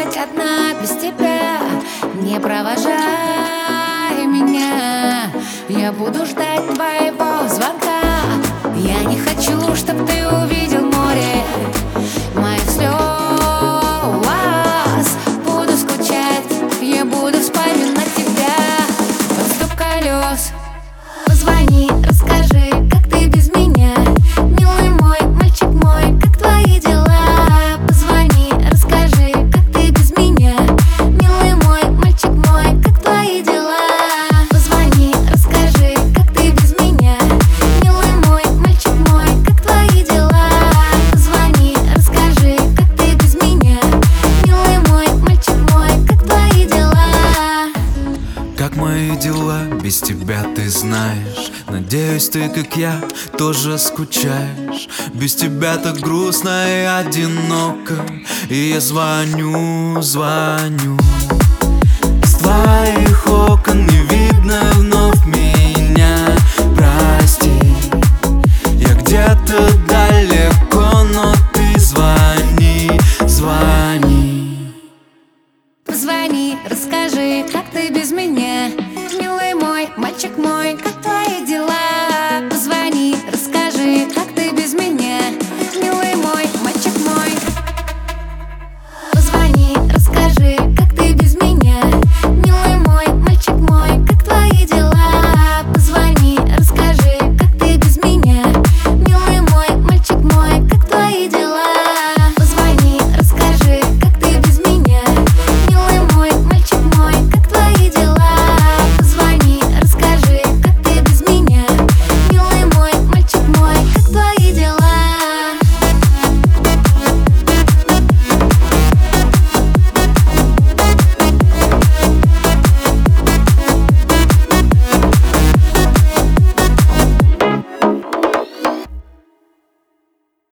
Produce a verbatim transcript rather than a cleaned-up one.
гулять одна без тебя. Не провожай меня, я буду ждать твоего звонка. Я не хочу, чтоб ты увидел море моих слез. Буду скучать, я буду вспоминать тебя под стук колес. Позвони, расскажи, как ты без меня. Милый мой, мальчик мой, как твои дела? Позвони, расскажи, как ты без меня. Милый мой, мальчик мой, как твои дела? Позвони, расскажи, как ты без меня. Милый мой, мальчик мой, как твои дела? Позвони, расскажи, как ты без меня. Милый мой, мальчик мой, как твои дела? Как мои дела без тебя, ты знаешь. Надеюсь, ты, как я, тоже скучаешь. Без тебя так грустно и одиноко. И я звоню, звоню. С твоих окон не видно вновь меня. Прости, я где-то далеко, но ты звони, звони. Позвони, расскажи, как ты без меня.